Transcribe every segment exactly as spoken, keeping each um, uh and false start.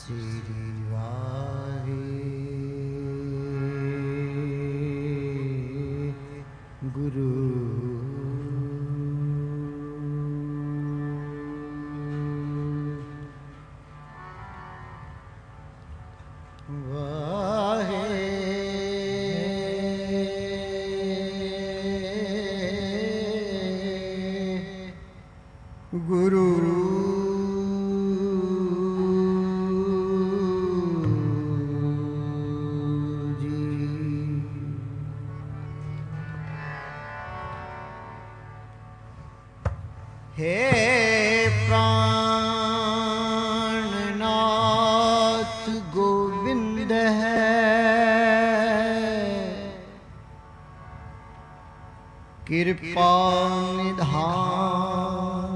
श्री वाहे गुरु गुरु जी। हे प्राणनाथ गोविंद है कृपा निधान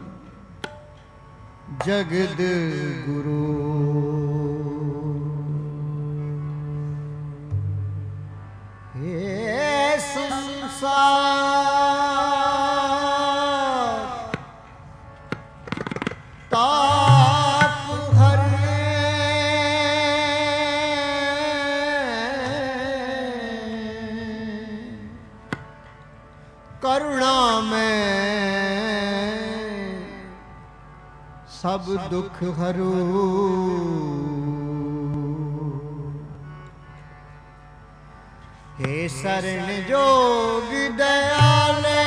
जगद गुरु। हे संसार ताप हरे करुणा में सब दुख हरो। हे शरण जोग दयाले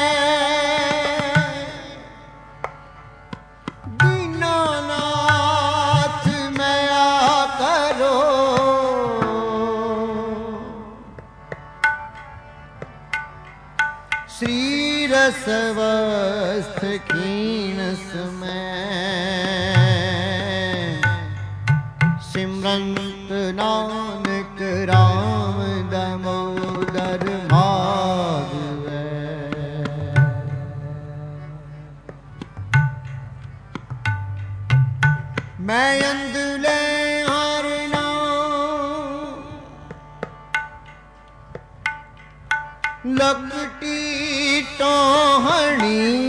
दीनानाथ मया करो। श्री रसवस्थ कीन समय सिमरंत नानक राम दामोदर माधवे। मैं अंधले हर नाम लकटी टोहनी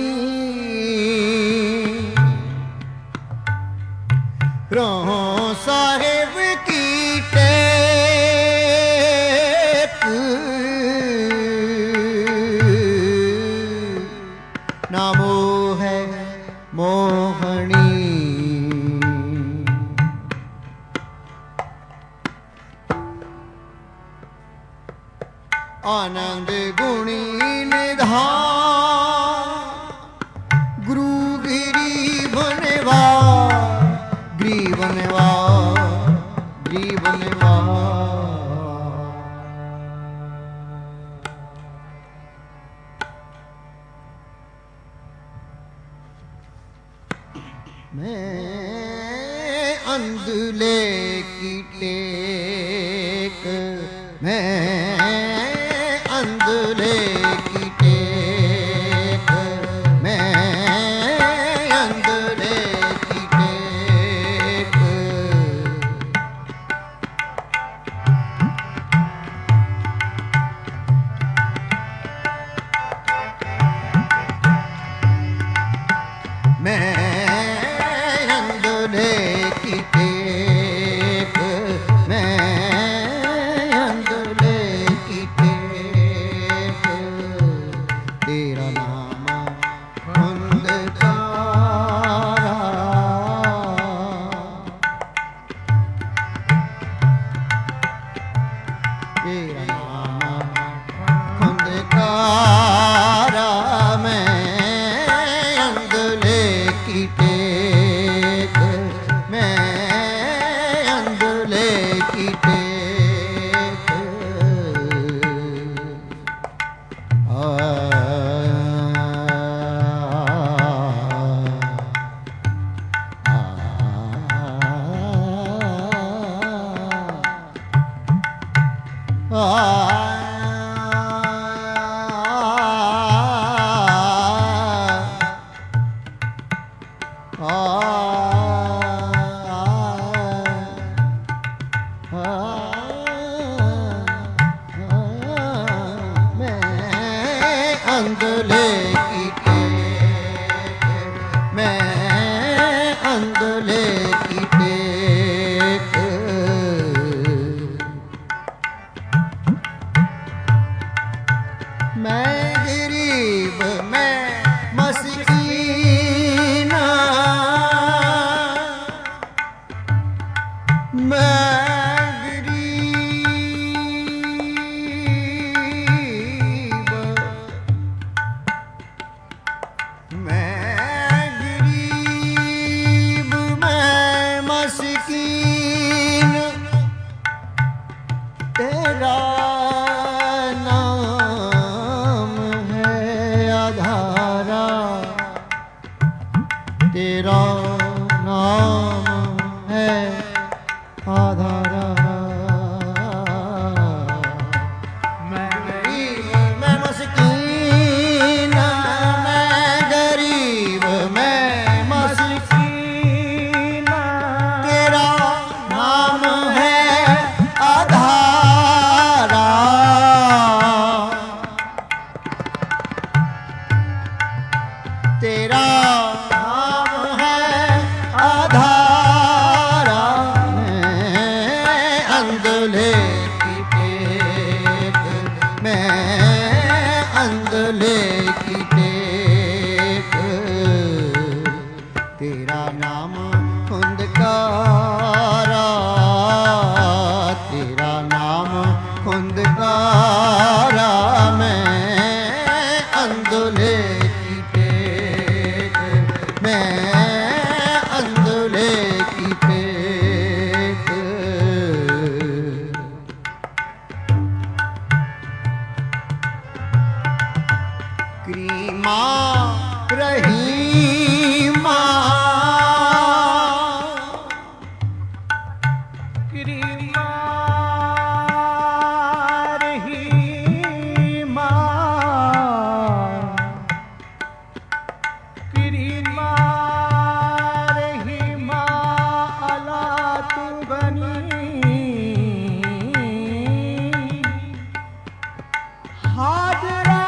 रहो साहेब की टेप नामो है मोहनी। आनंद गुणी निधान गुरु गिरी बनवा ग्रीवनवा ग्रीवनवा। मैं अंधले की टेक मैं अंधले की टेक मैं अंधले की टेक। मैं अंधले की टेक मैं अंधले की टेक। तेरा नाम अंधकारा तेरा नाम अंधकारा मैं अंधले की टेक मैं अंधले की टेक। आ आ अंधले की टेक मैं अंधले की टेक। तेरा नाम है आधारा। मैं गरीब मैं मस्कीन मैं गरीब मैं मस्कीन तेरा नाम है आधारा। तेरा नाम है आधारा। मैं अंधले की टेक मैं अंधले की टेक तेरा नाम खुंदकारा। तेरा नाम खुंदकारा। मैं अंधले की टेक मैं अंधले की टेक। क्रीमा रहीमा क्रीमा रहीमा क्रीमा रहीमा अला तू बनी हाजरा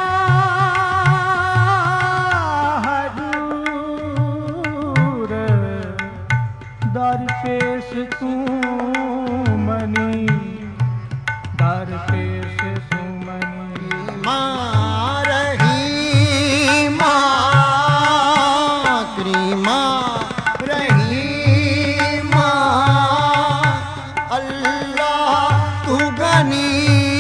हजूर दर पेश तू मनी दर पेश तू मनी। माँ रहीमा क्रीमा रहीमा अल्लाह तू गनी।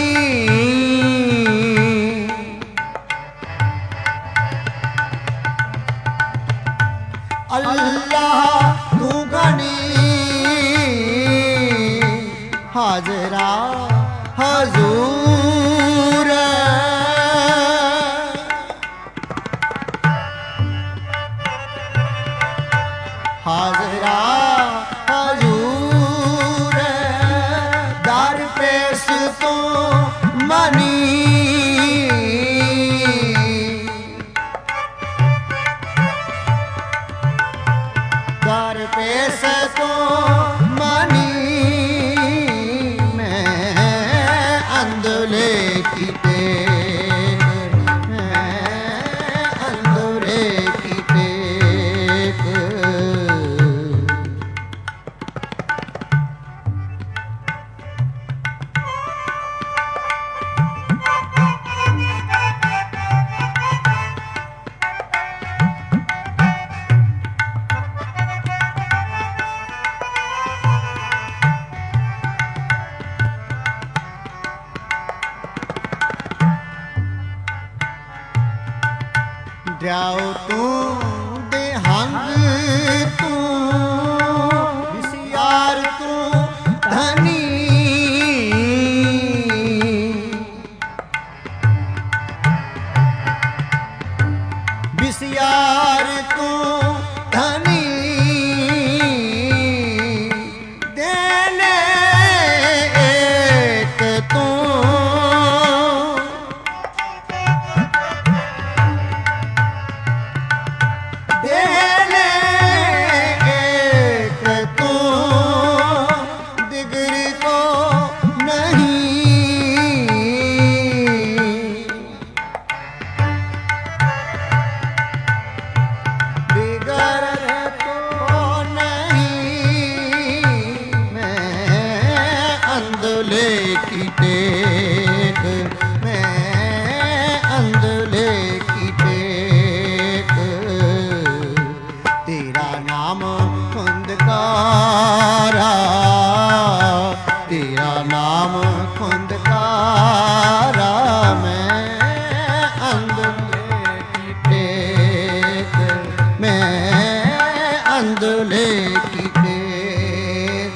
अल्लाह तू गनी हाजरा हजूर हाजरा हजूर दर पेश तो मनी। दर पेश तो मनी। मैं अंधले की टेक मैं अंधले की टेक। जाओ तू देहंग तू विसियार तू धनी। विसियार तू धनी देने एक तू देने एक तू दिगरी को नहीं। दिगर को नहीं। मैं अंधले की टेक मैं अंधले की टेक। तेरा नाम खुंदकारा। तेरा नाम खुंदकारा। मैं अंधले की टेक मैं अंधले की टेक।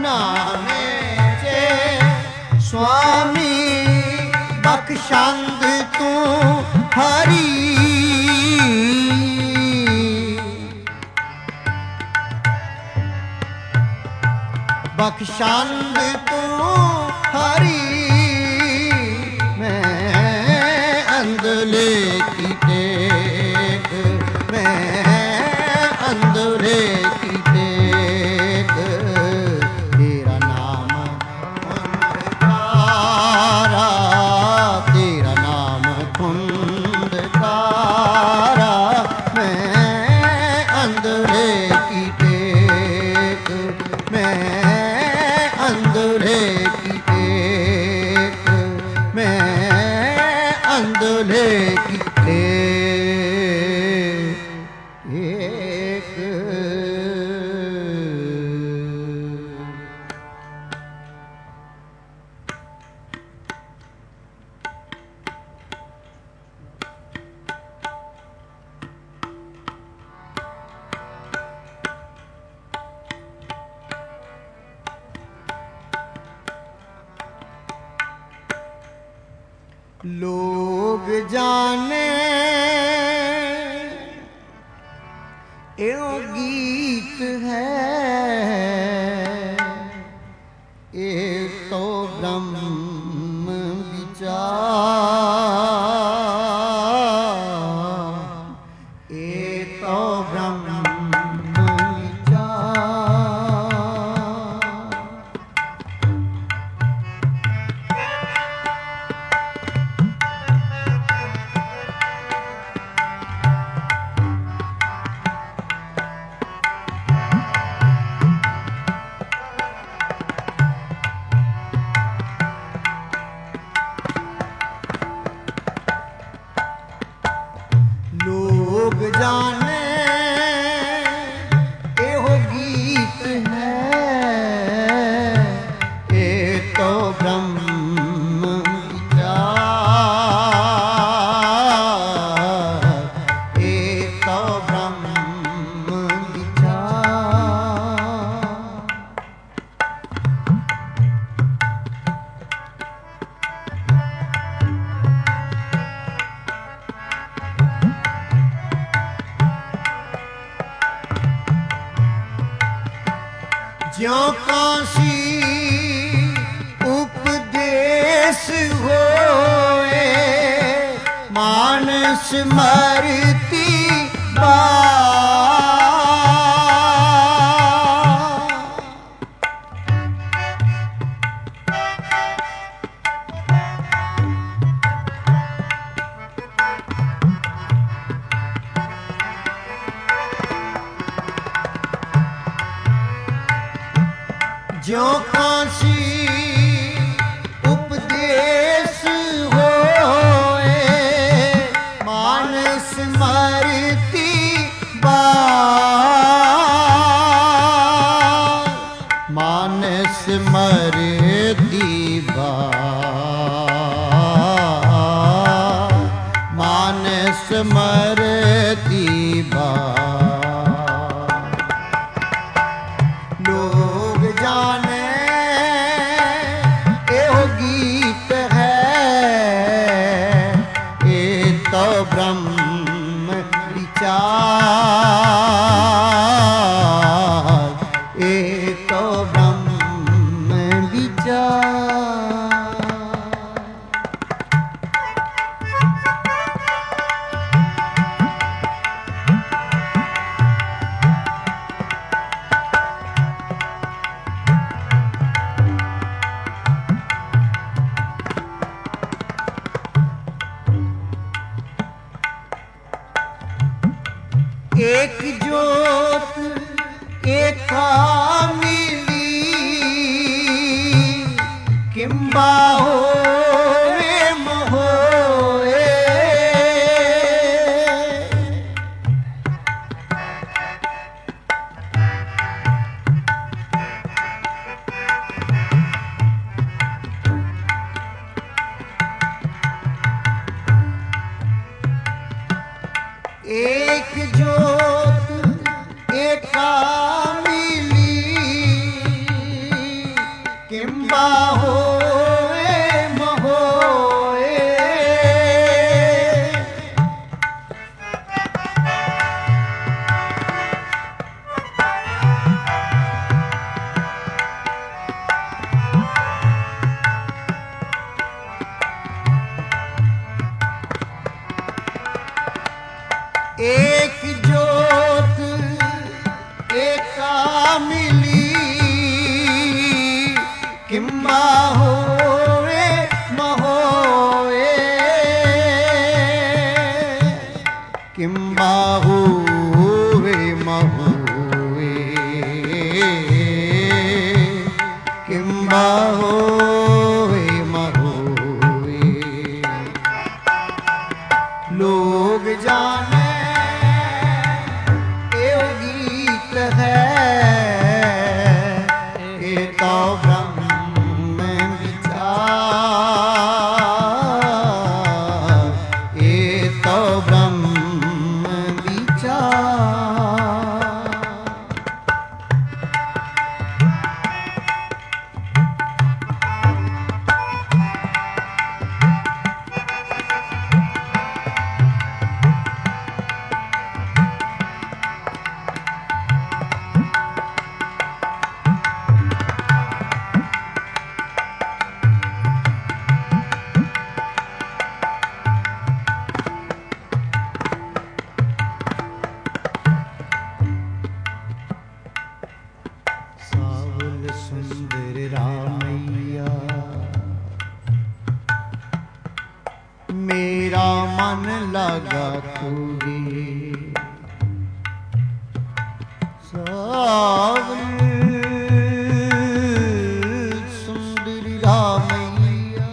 नामे स्वामी बख्शंद तू हरी बख्शंद तू हरी मैं अंधले की टेक मैं अंधले की टेक तेरा नाम कुंदकारा तेरा नाम कुंदकारा मैं अंधले की टेक मैं अंधले की टेक मैं अंधले की टेक लोग जाने यो गीत है ये तो ब्रह्म विचार ये तो ब्रह्म लोग जाने एहो गीत है ये तो ब्रह्म विचार ये तो ब्रह्म विचार ज्यों काशी उपदेश होए मानस मरती बात ज्यों काशी उपदेश होए मानस मरती बात मानस मरती बात मानस मरती बात लोग जाने एहो गीत है ये तो ब्रह्म विचार ये तो ब्रह्म विचार एक जोत एका मिली किंबा होए मोए एक जोत एका मिली किंबा होवे महोए किंबा होवे महोए किंबा होवे महोए लोग जाने ये गीत है ये तो ब्रह्म विचार ये तो ब्रह्म विचार सावल सुंदर रामैया मेरा मन लगा तूगे सावल सुंदर रामैया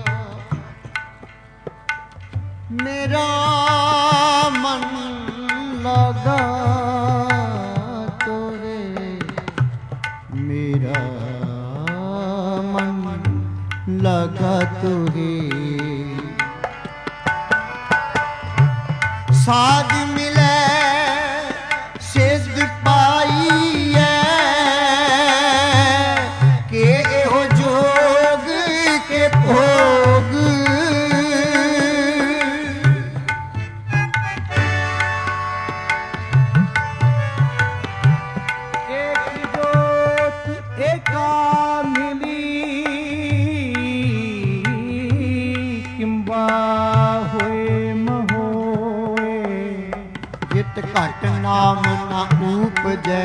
मेरा मन लगा तोरे मेरा मन लगा तुहे साध मिले सिद्ध पाइए के हो जोग के भोग एक जोत एका मिली किंबा होए महोए जित घट नाम ना उपजै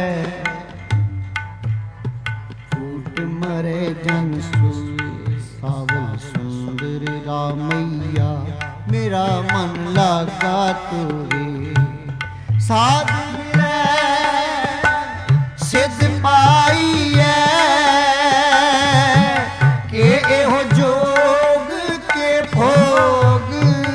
फूट मरे जन सोए सावल सुंदर रामैया मेरा मन लगा तोरे साध मिले सिद्ध पाइए के एहो जोग के भोग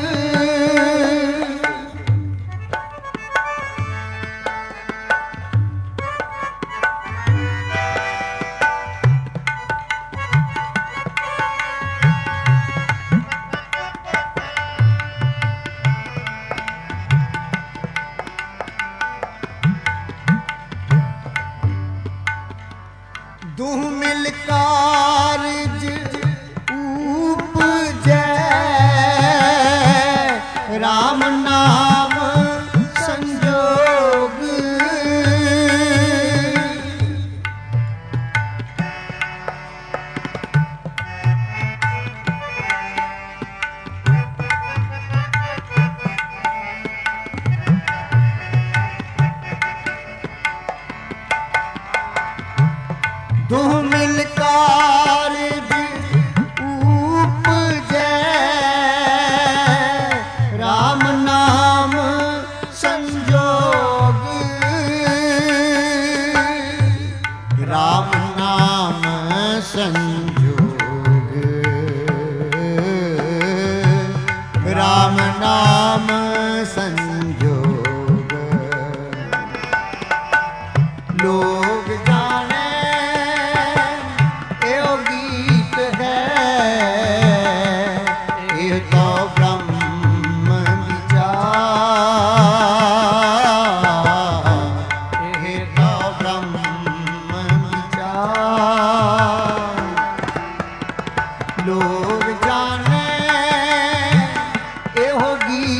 दूह मिल कारज उपजै राम नाम संजोग दूह मिल कारज उपजै राम नाम संजोग राम नाम संजोग राम नाम संजोग लोग जाने यो गीत है ये तो ब्रह्म विचार ये तो ब्रह्म विचार लोग जाने यो गीत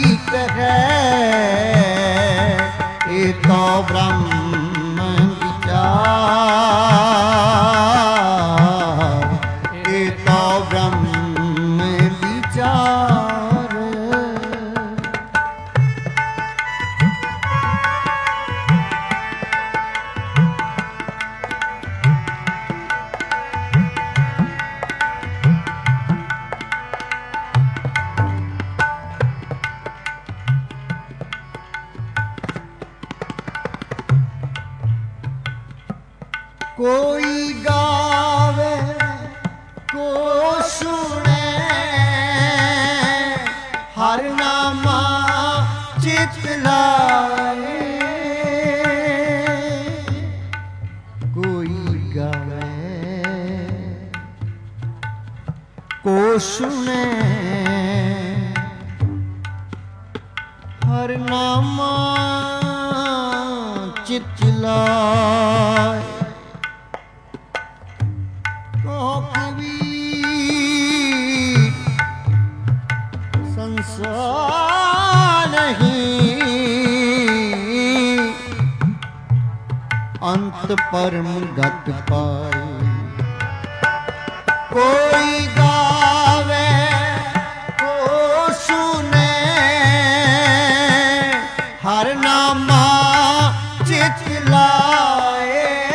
कोई गावे को सुने हर नामा चित लाए। कोई गावे को सुने हर नामा चित लाए। कहो कबीर संसार नहीं अंत परम गत पाए। कोई गावे को सुने हर नामा चित लाए।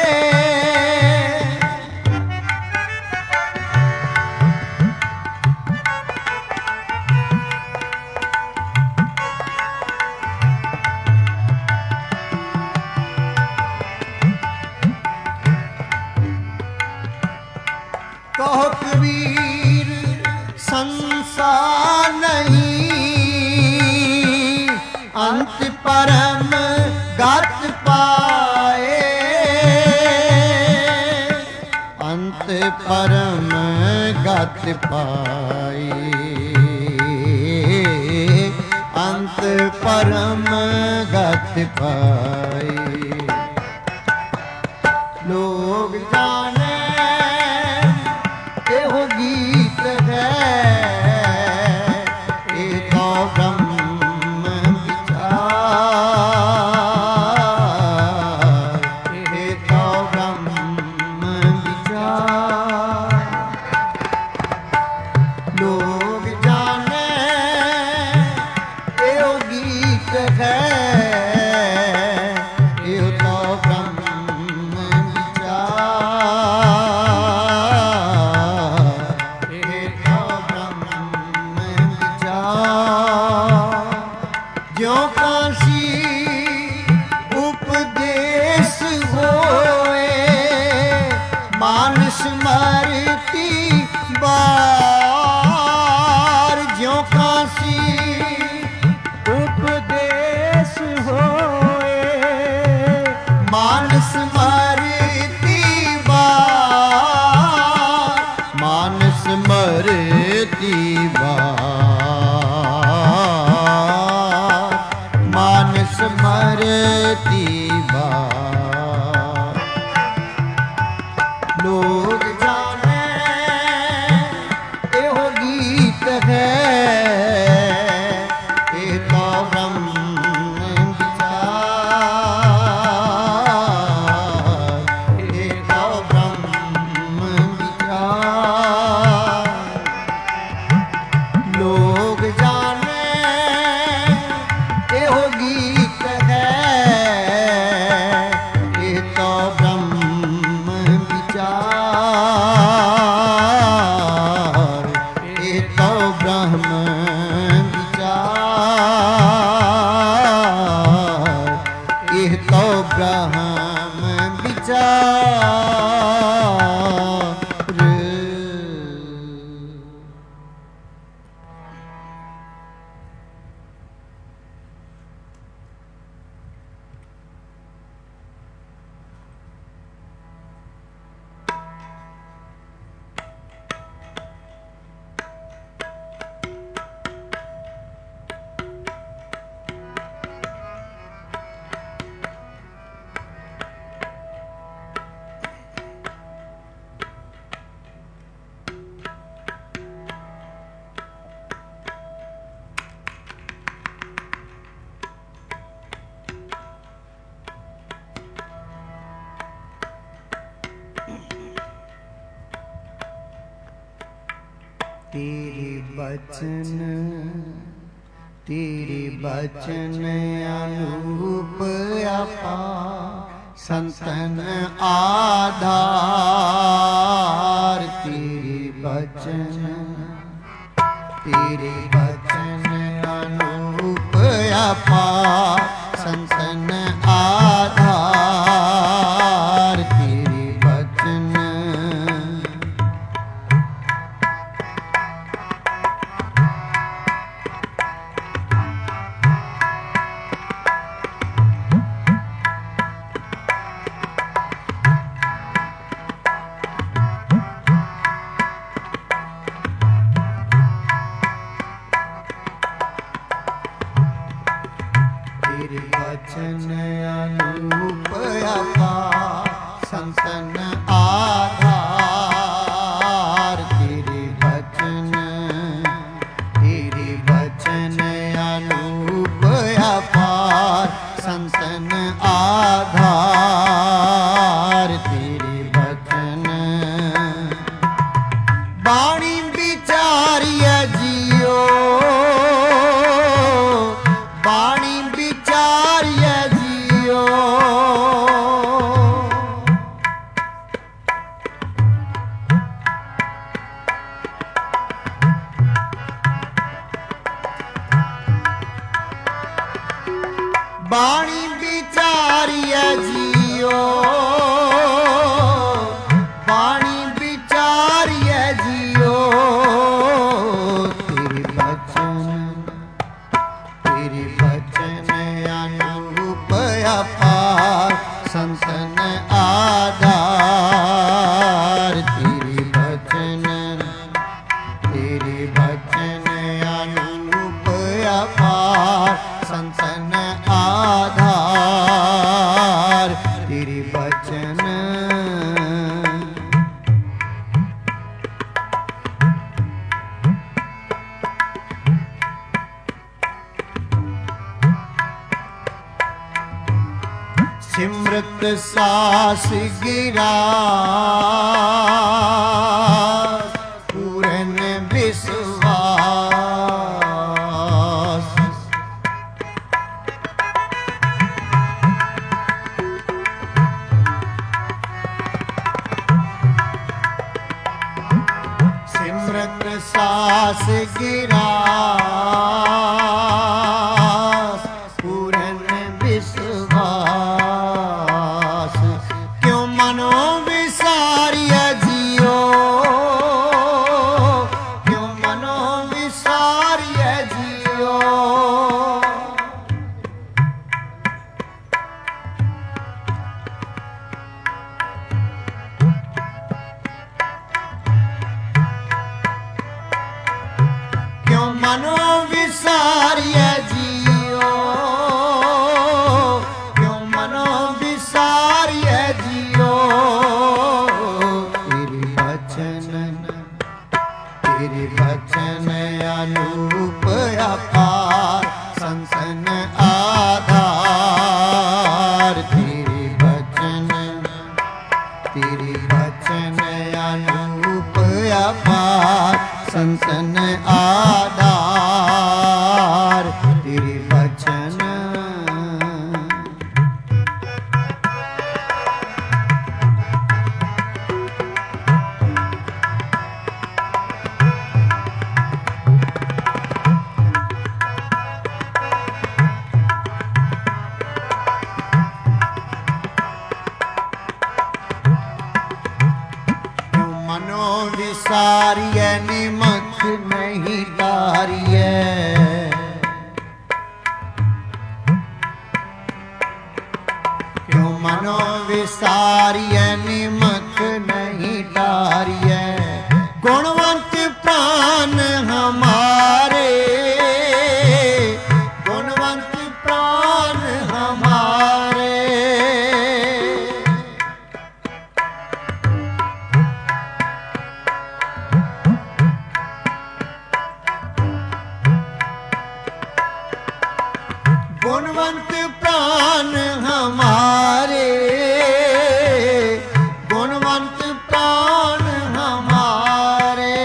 कहो कबीर संसार नहीं अंत परम गत पाए। अंत परम गत पाए। अंत परम गत पाए। लोग जाने एहो गीत है ये तो ब्रह्म विचार। ये तो ब्रह्म विचार। लोग जाने एहो गीत है ये तो ब्रह्म विचार। ये तो ब्रह्म विचार। ज्यों काशी उपदेश होए मानस मरती बार। ज्यों काशी उपदेश होए मानस मरती बार। मानस मरती बार। मानस मरती बार। लोग जाने एहो गीत है ये तो ब्रह्म विचार। ये तो ब्रह्म विचार। लोग जाने एहो गीत है ये तो ब्रह्म विचार। ये तो ब्रह्म विचार। ये तो ब्रह्म विचार। तेरे बचन तेरे बचन अनूप अपार संतन आधार। तेरे बचन तेरे बचन अनूप अपार संतन आधार। तेरे सास गिरा पूरन विश्वास। सिमरत सास गिरा पूरन विश्वास। क्यों मनो विसारिया जियो, क्यों मनो विसारिया जियो। क्यों मनो विसारिया जियो, क्यों मनो विसारिया जियो। तेरे बचन, तेरे बचन अनूप अपार संसन आधार। तेरे बचन, तेरे बचन अनूप अपार संसन आधार। तेरे बचन मनो विसारिय निमक नहीं डारिय। क्यों मनो विसारिय निमक नहीं डारिय। गुणवंत प्राण हमारे, गुणवंत प्राण हमारे। गुणवंत प्राण हमारे, गुणवंत प्राण हमारे।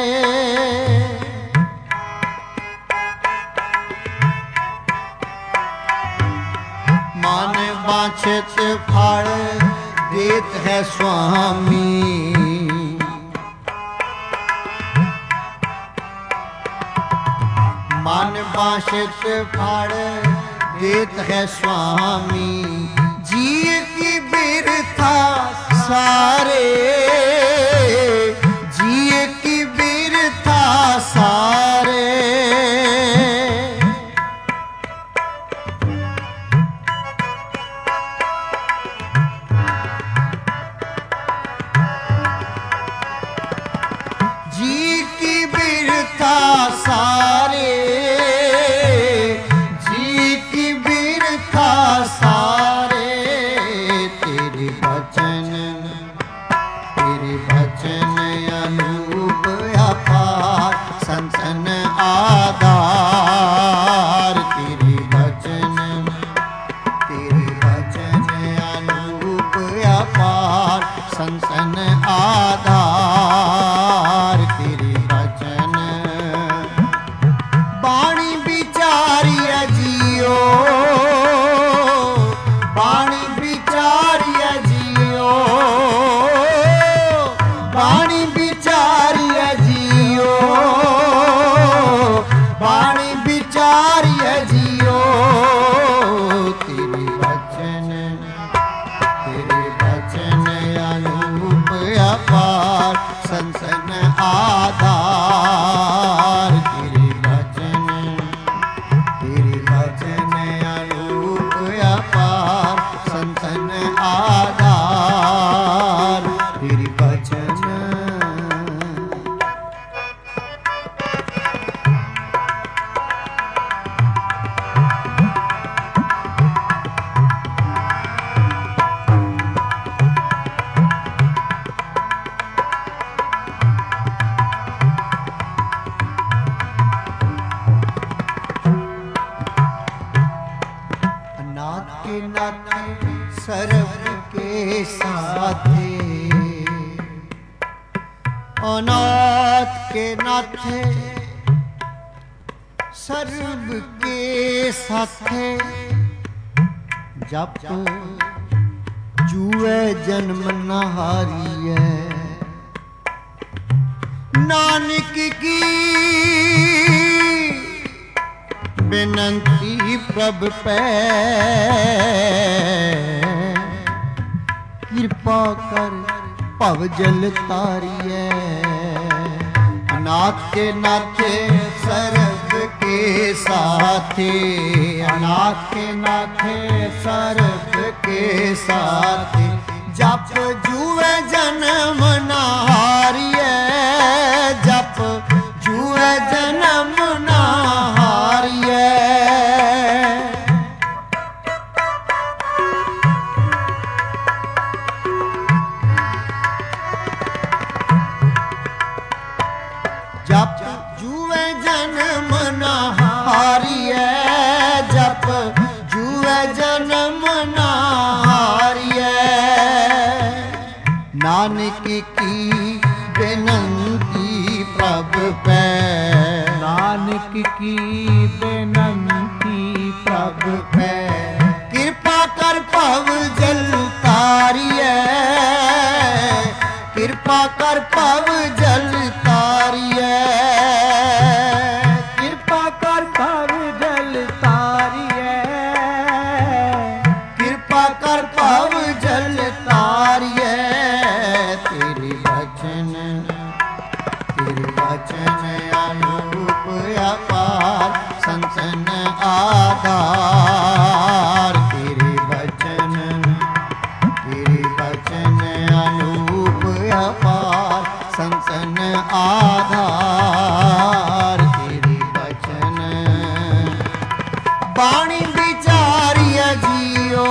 मान वांछित फल देत है स्वामी। मान वांछित फल देत है स्वामी। जिए की बिरथा सारे, जिए की बिरथा सारे। जी की बिरथा सारे, सारे। तेरे बचन, तेरे बचन अनूप अपार संसन आधार। तेरे बचन, तेरे बचन अनूप अपार संसन आधार। तेरे बचन बाणी विचारिया जियो, बाणी विचारिया जियो। बाणी विचारिया जियो, बाणी विचारिया जियो। तेरे बचन, तेरे बचन अनूप अपार संसन आधार। तेरे बचन, तेरे बचन अनूप अपार संसन आधार। तेरे बचन नाथ के नाथ सर्व के साथे, अनाथ के नाथे सर्व के साथे, जप जुए जन्म न हारिए, नानक की बेनंती प्रभ पे, कृपा कर भव जल तारिए, अनाथ के नाथे सर्व के साथे, अनाथ के नाथे सर्व के साथे, जप जुए जन्म न हारिए, जप जुए जन्म न हारिए। जप जुए जन्म न हारिए, जप जुए जन्म न हारिए, नानक की बेनंती प्रभ पे, नानक की बेनंती प्रभ पे, कृपा कर भव जल तारिए, कृपा कर भव जल तारिए, कृपा कर भव जल तारिए, कृपा कर भव जल तारिए, तेरे वचन तेरे वचन अनूप अपार संतन आधार, तेरे वचन तेरे वचन अनूप अपार संतन आधार, तेरे वचन बाणी विचारिय जियो,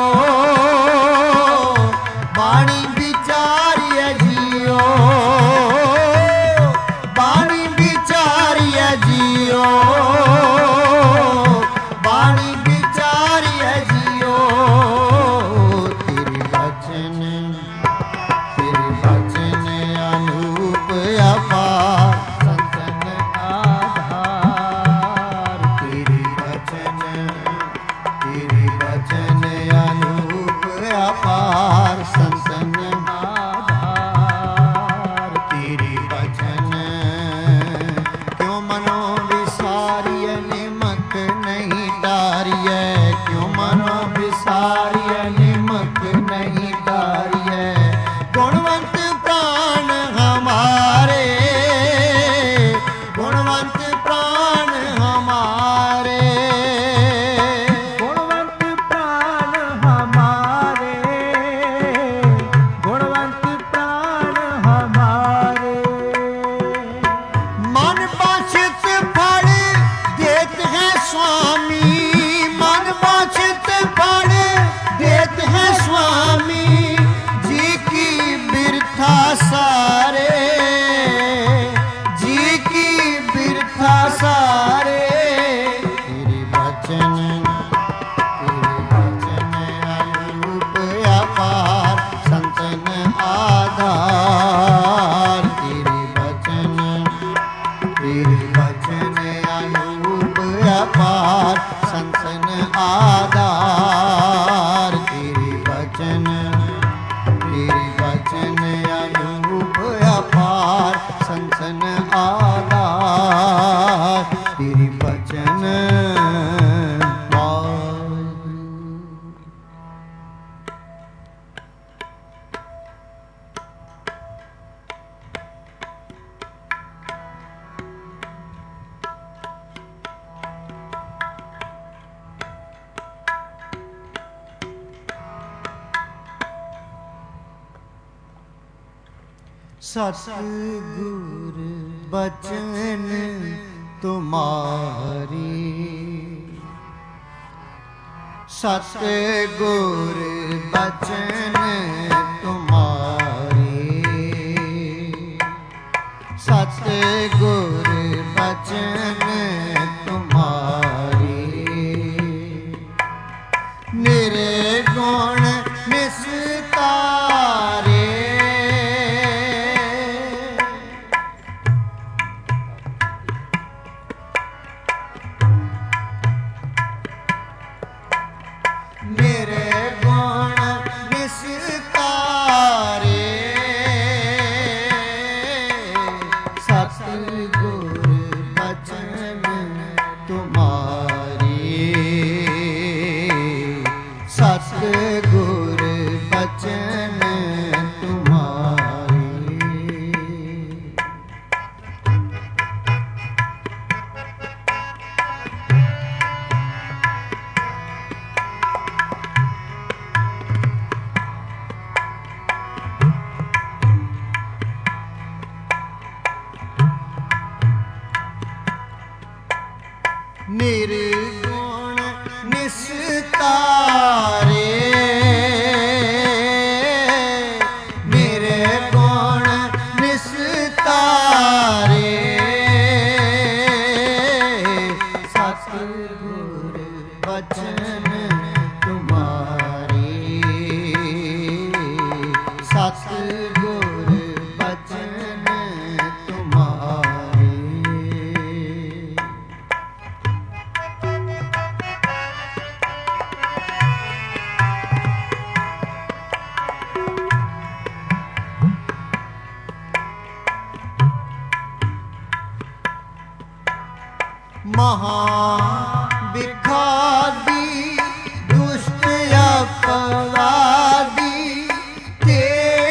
बाणी विचारिय जियो, बाणी विचारिय जियो, बाणी विचारिय जियो, तेरे वचन तेरे वचन अनूप अपार संतन आधार, तेरे वचन तेरे वचन अनूप अपार संतन आधार, तेरे वचन क्यों मनो विसारिय निमक नहीं डारिय, क्यों मनो विसारिय निमक नहीं डारिय, गुणवंत प्राण हमारे, गुणवंत प्राण हमारे, गुणवंत प्राण हमारे, गुणवंत प्राण हमारे, मन वांछित फल देत है स्वामी, मन वांछित फल देत है स्वामी, जी की बिरथा सारे, जी की बिरथा सारे, तेरे वचन तेरे वचन अनूप अपार संतन आधार, तेरे वचन तेरे वचन अनूप अपार संतन आधार, तेरे वचन तेरे वचन अनूप अपार संतन आधार, तेरे वचन सतगुर बचन तुम्हारी, सतगुर बचन तुम्हारी, सतगुर बचन तुम्हारी, निर्गुण निस्तारी निर्गुण निस्तारे निर्गुण निस्तारे सतगुर बचन तुम्हारे सतगुर बचन तुम्हारे। महाविखादी दुष्ट अपवादी ते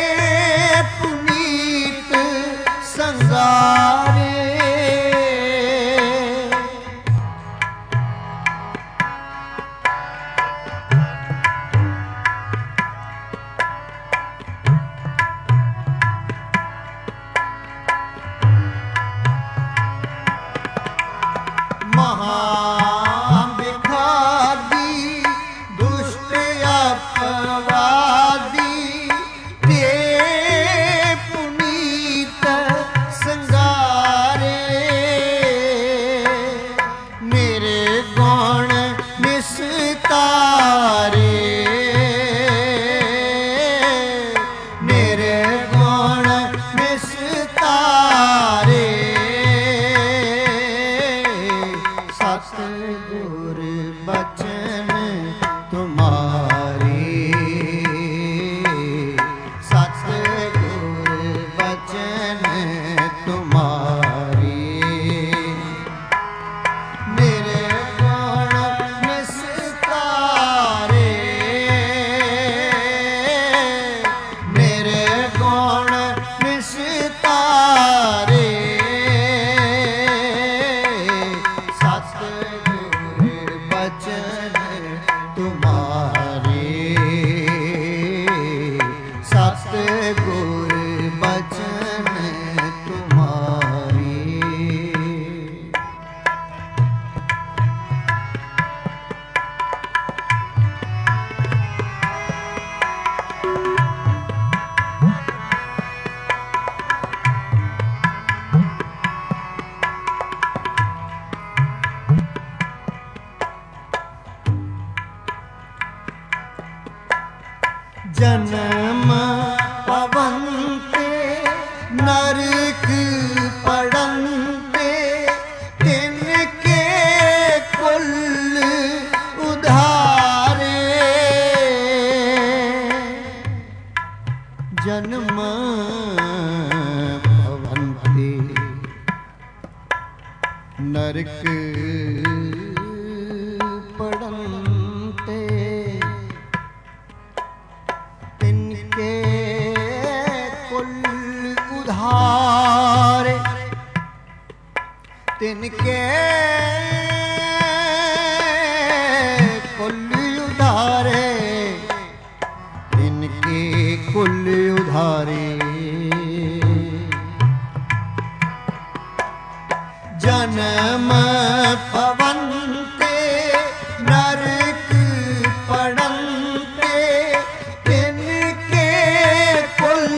पुनीत संगारे महाविखादी दुष्ट अपवादी ते पुनीत संगारे मेरे गुण निस्तारे मेरे गुण निस्तारे सतगुर बचन तुम्हारे सतगुर बचन तुम्हारे। मेरे गुण निस्तारे मेरे गुण निस्तारे सतगुर बचन तुम्हारे सतगुर बचन तुम्हारे। जन्म पवन्ते नरक पड़न्ते तिनके कुल उधारे जन्म पवन्ते नरक पड़न्ते तिनके कुल उधारे तिनके कुल उधारे तिनके कुल उधारे जन्म पवन्ते नरक पड़न्ते तिनके कुल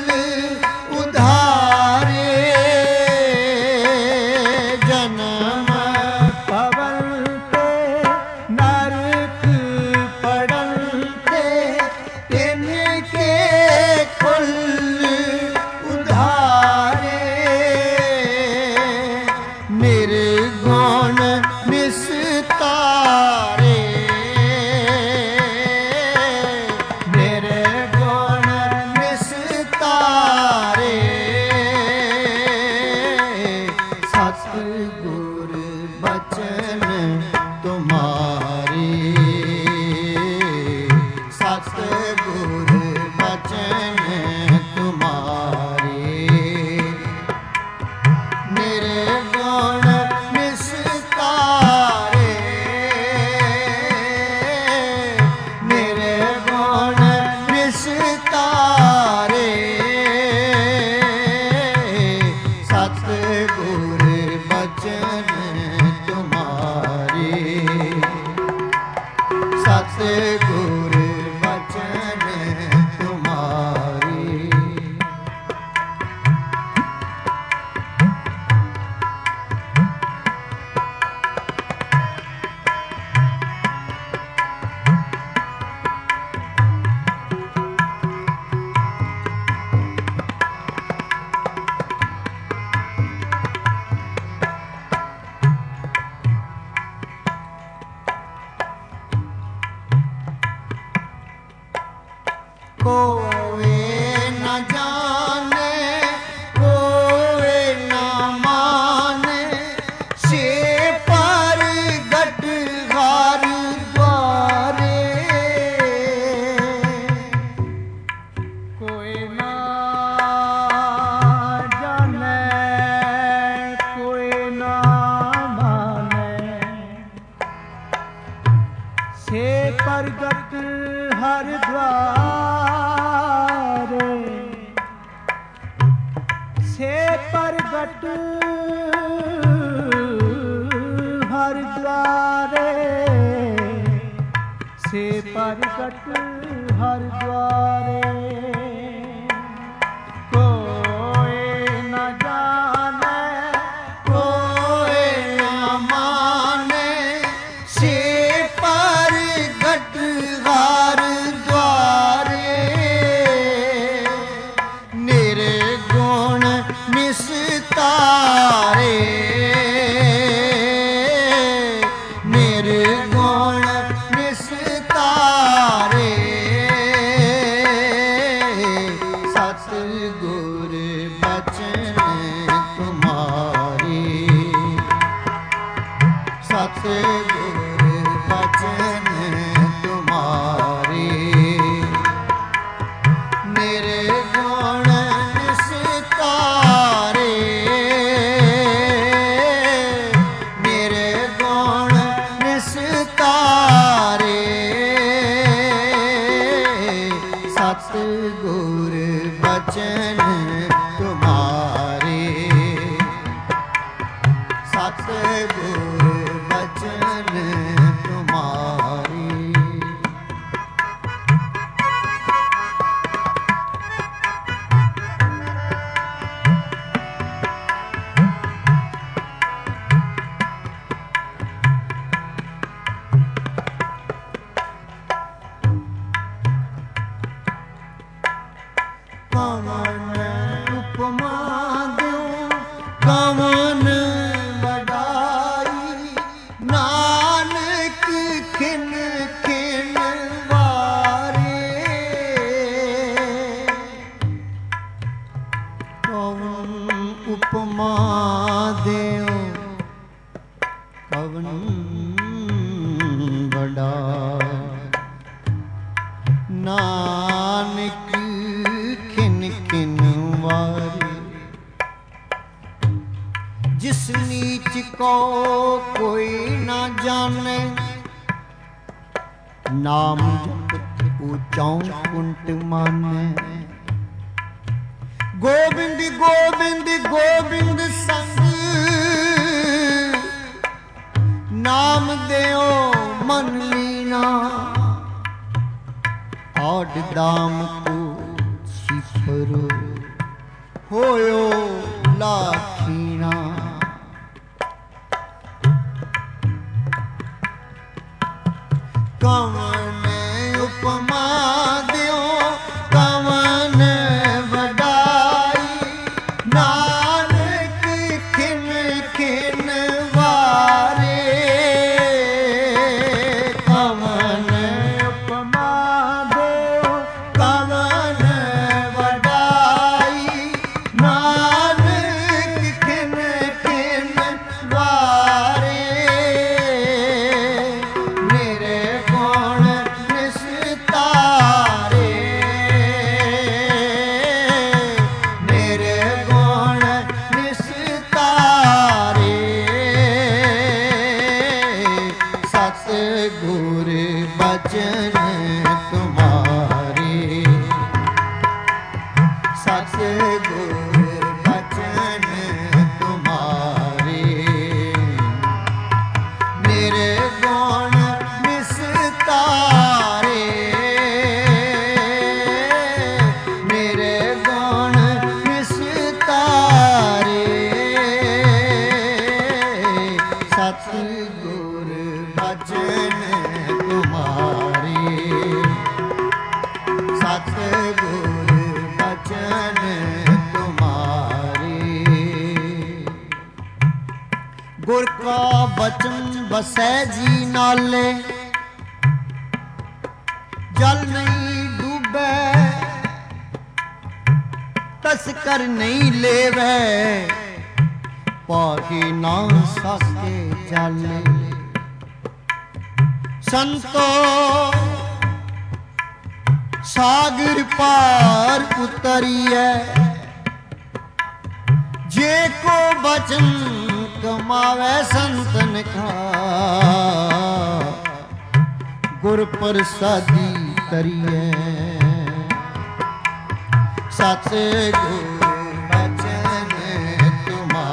उधारे जन्म पवन्ते नरक पड़न्ते तिनके कुल उधारे निर्गुण निस्तारे निर्गुण निस्तारे सतगुर बचन तुम्हारे सतगुर बचन तुम्हारे। निर्गुण निस्तारे निर्गुण निस्तारे सतगुर बचन तुम्हारे। प्रगट हर द्वारे, से प्रगट हर द्वारे। कोई न जाने कोई न माने, से प्रगट हर द्वारे। निर्गुण निस्तारे, निर्गुण निस्तारे। सतगुर बचन तुम्हारे, सतगुर बचन तुम्हारे। निर्गुण निस्तारे, निर्गुण निस्तारे। सतगुर बचन तुम्हारे, सतगुर बचन तुम्हारे। कवन उपमा दूं, कवन बड़ाई। नानक खिन खिन वारे, कवन उपमा देओ, कवन बड़ाई। नानक खिन खिन वारे। जिस नीच को कोई न जाने, नाम जपत ऊंचाऊ कुंट माने। गोविंद गोविंद गोविंद संग, नाम देओ मन लीना। आठ दाम को छिपरो, होयो लाखीना। कवन उपमा देओ, कवन बड़ाई। नानक खिन खिन वारे, कवन उपमा देओ, कवन बड़ाई। नानक खिन खिन वारे। निर्गुण निस्तारे, निर्गुण निस्तारे। सतगुर बचन तुम्हारे, सतगुर बचन तुम्हारे। निर्गुण निस्तारे, निर्गुण निस्तारे। सतगुर बचन तुम्हारे, सतगुर बचन तुम्हारे। गुर का बचन बसै जी नाले, जल नहीं डूबे, तस्कर नहीं लेवे। पाके ना सके जाले। संतो सागर पार उतरिए, जे को बचन कमावे संतन का। गुर प्रसादी करिए, सतगुर बचन तुम्हारे।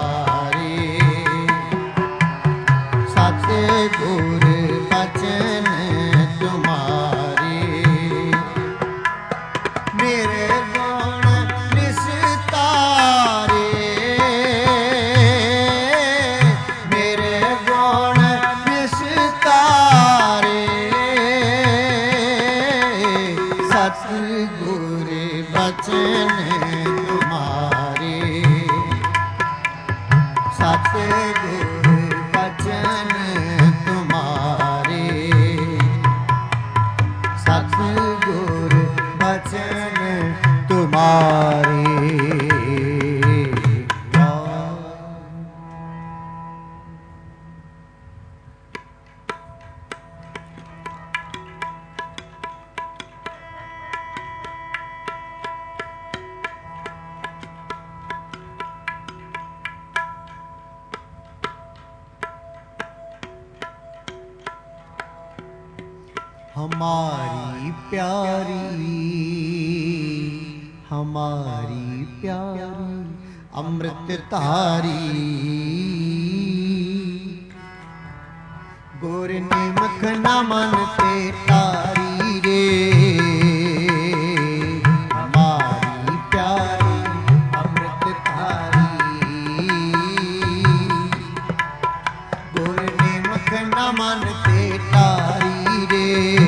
सतगुर बचन तुम्हारे, सतगुर बचन तुम्हारे। हमारी प्यारी, हमारी प्यारी अमृत तारी, गुर निमख नमन ते तारी रे। हमारी प्यारी अमृत तारी, गुर निमख नमन ते तारी रे।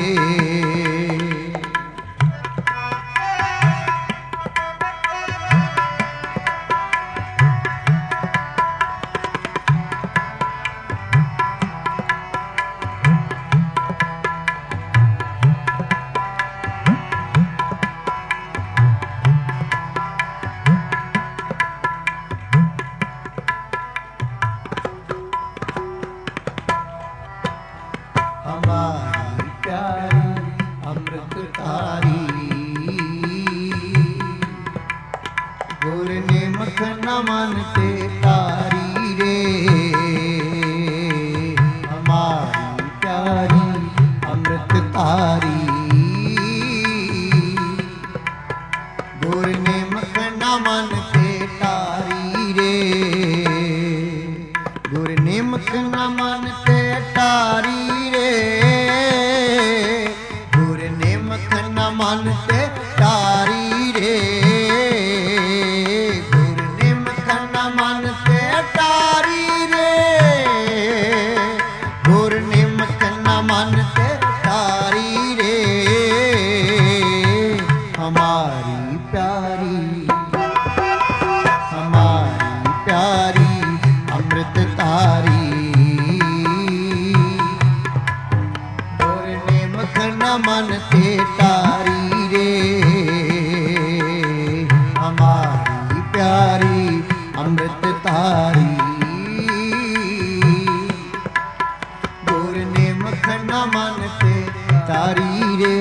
हमारी प्यारी अमृत तारी, गुर निमख नमन ते तारी रे। हमारी प्यारी अमृत तारी, गुर निमख नमन ते तारी रे। गुर निमख नमन ते तारी रे, गुर निमख नमन ते तारी रे। गुर निमख नमन ते तारी रे, गुर निमख नमन ते तारी रे। हमारी प्यारी, हमारी प्यारी अमृत तारी, नमन ते तारी रे। हमारी प्यारी अमृत तारी, गुर निमख नमन ते तारी रे।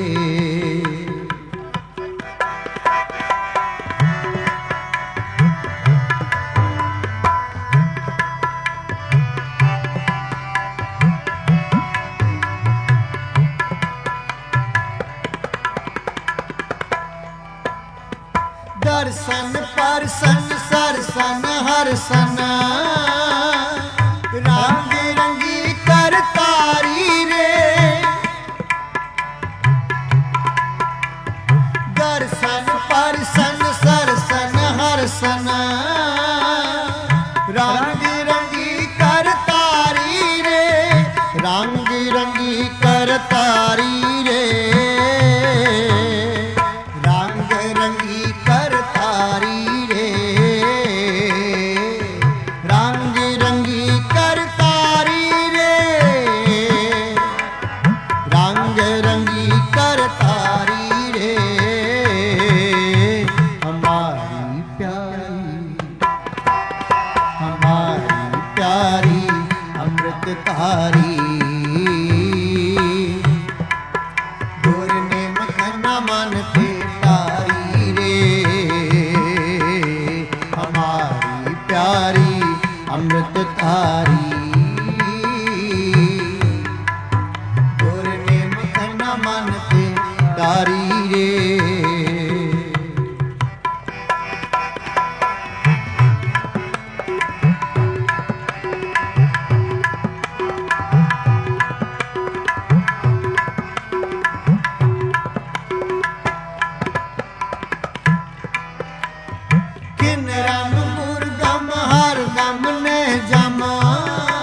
दर्शन परसन सरसन हरसन, रंग रंगी कर तारी रे। दर्शन परसन सरसन हरसन, रंग रंगी कर तारी रे। रंग रंगी कर तारी रे, रंग रंगी कर तारी रे। रंग रंगी कर तारी रे, रंग रंगी कर तारी रे। हमारी प्यारी, हमारी प्यारी अमृत तारी, गुर निमख नमन ते तारी रे। हमारी प्यारी अमृत तारी, गुर निमख नमन ते तारी रे। किन रम गुर गम हर गम ने जमा,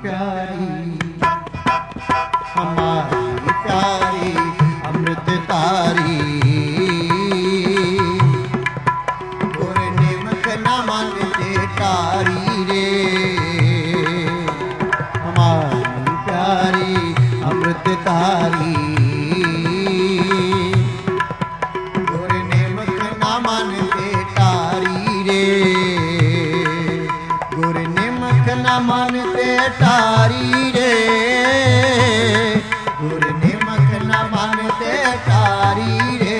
प्यारी हमारी प्यारी अमृत तारी गुर निमख न मन ते तारी रे हमारी प्यारी अमृत तारी गुर निमख न मन ते तारी रे गुर निमख न मन ते तारी रे गुर निमख न मन ते तारी रे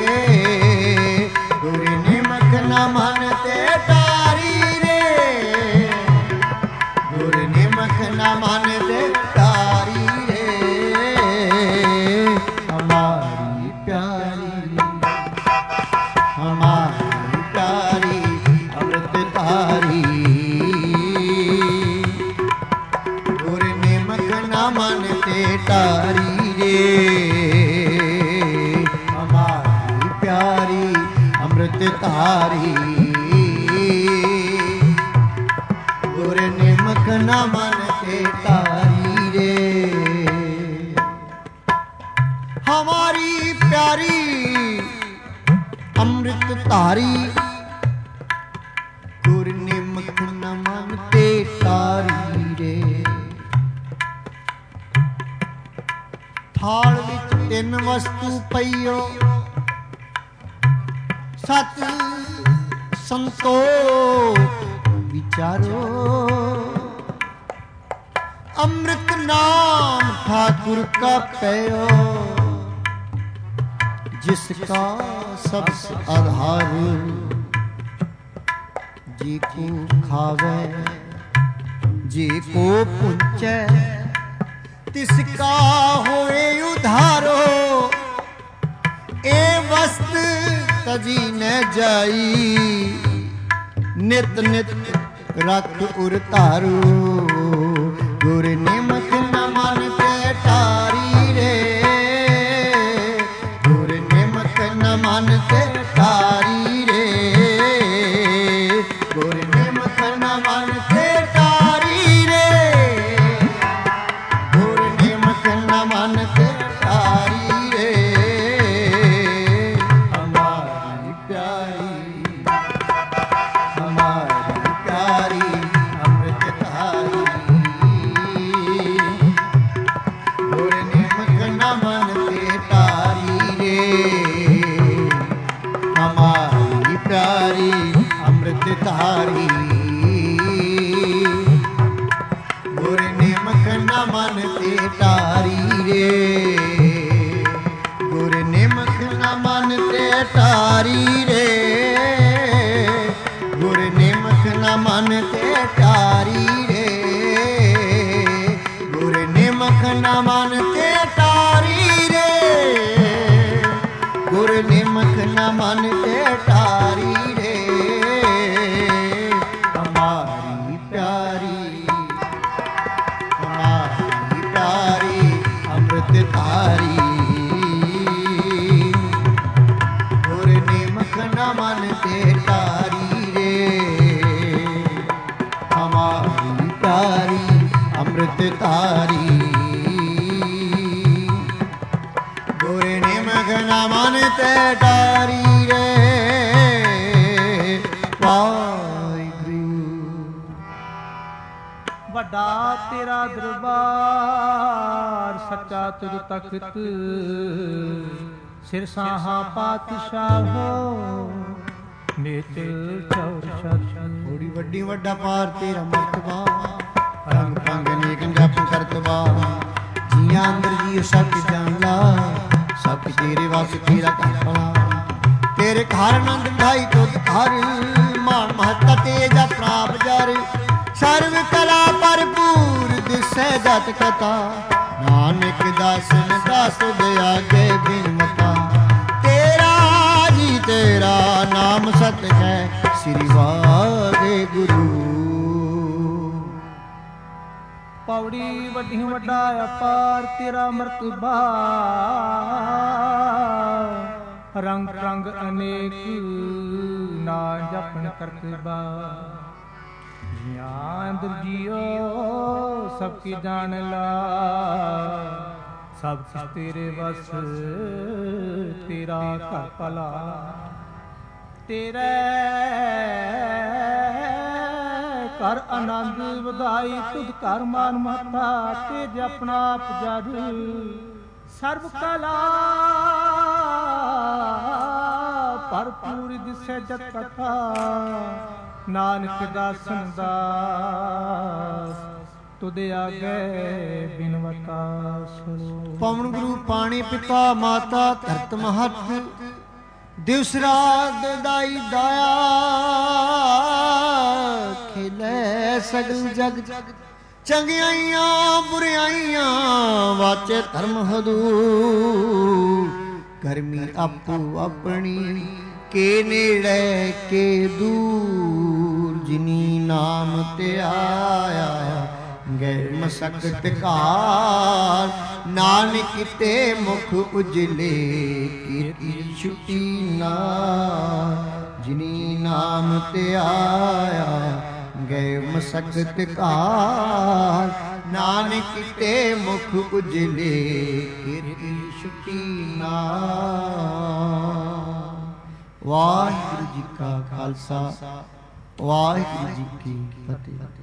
गुर निमख न मन ते तारी रे गुर निमख न मन ते तारी रे हमारी प्यारी हमारी प्यारी अमृत तारी गुर निमख न मन ते तारी रे हमारी प्यारी अमृत तारी गुर निमख न मन ते तारी रे हमारी प्यारी अमृत तारी गुर निमख न मन ते तारी रे थाल विच तीन वस्तु पईओ सत संतोख विचारो अमृत नाम ठाकुर का पयो जिसका सबसे आधार जी को खावे जी को पुंचे तिसका होए उधारो ए वस्त तजी न जाई नित नित रख उर तारू गुर निमख न मन ते तारी रे गुर निमख न मन ते तारी रे गुर निमख न मन ते तारी रे गुर निमख न मन ते तारी रे हमारी प्यारी हमारी प्यारी अमृत तारी गुर निमख न मन ते तारी रे हमारी प्यारी अमृत तारी गुर निमख न मन ते तारी रे गुर निमख न मन ते तारी रे गुर निमख न मन ते तारी रे गुर निमख न मन ते तारी रे गुर निमख न मन ते तारी रे हमारी प्यारी हमारी प्यारी अमृत तारी गुर निमख न मन ते तारी रे हमारी प्यारी अमृत तारी गुर निमख न मन ते तारी रे वाहिगुरू ਵੱਡਾ ਤੇਰਾ ਦਰਬਾਰ ਸੱਚਾ ਤੁਧ ਤਖਤ ਸਿਰ ਸਾਹਾ ਪਾਤਸ਼ਾਹੋ ਨੇਤਰ ਚੌਰ ਛਤ ਥੋੜੀ ਵੱਡੀ ਵੱਡਾ ਪਾਰ ਤੇਰਾ ਮਰਤਬਾ ਰੰਗ ਪੰਗ ਨੇਕ ਜਪ ਕਰਤਵਾ ਜੀਆਂ ਅੰਦਰ ਜੀ ਸਭ ਜਾਣ ਲਾ ਸਭ ਤੇਰੇ ਵਾਸ ਤੇਰਾ ਕਰਪਲਾ ਤੇਰੇ ਘਰ ਆਨੰਦ ਢਾਈ ਤੁਧ ਘਰ ਮਾਨ ਮਹੱਤਾ ਤੇਜ ਪ੍ਰਾਪ ਜਰ ਸਰਵ ਕਲਾ ਭਰਪੂਰ ਦਿਸੈ ਜਤ ਕਥਾ ਨਾਨਕ ਦਾਸਨ ਦਾਸ ਦੇ ਆਗੇ ਬਿਨ ਮਤਾ ਤੇਰਾ ਜੀ ਤੇਰਾ ਨਾਮ ਸਤ ਹੈ ਸ੍ਰੀ ਵਾਹਿਗੁਰੂ ਪੌੜੀ ਵੱਡੀ ਵੱਡਾ ਅਪਾਰ ਤੇਰਾ ਮਰਤਬਾ ਰੰਗ ਰੰਗ ਅਨੇਕ ਨਾ ਜਪਨ ਕਰਤਬਾ अंदर जियो सबकी जान ला, सब कुछ तेरे बस तेरा घर भला। तेरे कर आनंद वधाई तुध कर मान माता, तेज अपना आप जग सर्व कला भरपूर दिसे जत कथा। नानक दासन दास तुद आगे बिनवता सुनो। पवन गुरु पाणी पिता माता धरत महत, दिवस रात दाई दाया खिले सगल जग। चंगियाइयां बुरियाइयां वाचे धर्म हदूर, गर्मी आपू अपनी के नेड़े के दूर। जिनी नाम ते आया गै मसकत कार, नानक ते मुख उजले कीर्ति छुटी ना। जिनी नाम ते आया गै मसकत कार, नानक ते मुख उजले कीर्ति छुटी ना। वाहिगुरु जी का खालसा, वाहिगुरु जी की फतेह।